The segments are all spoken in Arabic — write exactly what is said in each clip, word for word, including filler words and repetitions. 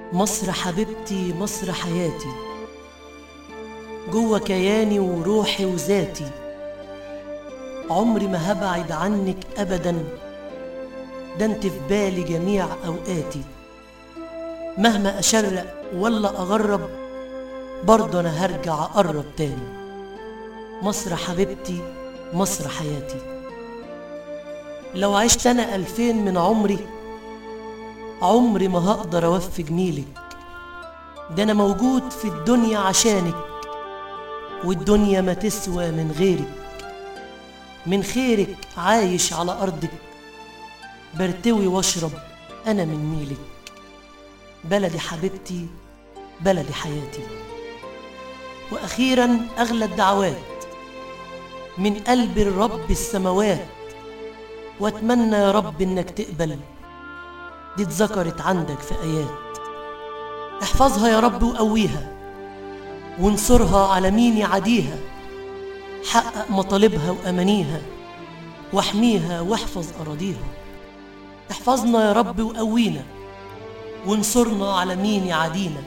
مصر حبيبتي، مصر حياتي، جوه كياني وروحي وذاتي. عمري ما هبعد عنك أبدا، ده انت في بالي جميع أوقاتي. مهما أشرق ولا أغرب، برضه أنا هرجع أقرب تاني. مصر حبيبتي، مصر حياتي. لو عشت أنا ألفين من عمري، عمري ما هقدر أوفي جميلك. ده أنا موجود في الدنيا عشانك، والدنيا ما تسوى من غيرك. من خيرك عايش على أرضك، برتوي واشرب أنا من نيلك. بلدي حبيبتي، بلدي حياتي. وأخيرا أغلى الدعوات من قلب الرب السماوات، وأتمنى يا رب إنك تقبل دي اتذكرت عندك في آيات. احفظها يا رب وقويها، وانصرها على مين يعاديها. حقق مطالبها وأمانيها، واحميها واحفظ أراضيها. احفظنا يا رب وقوينا، وانصرنا على مين يعادينا.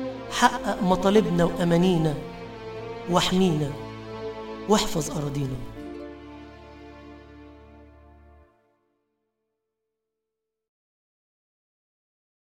حقق مطالبنا وأمانينا، واحمينا واحفظ أراضينا.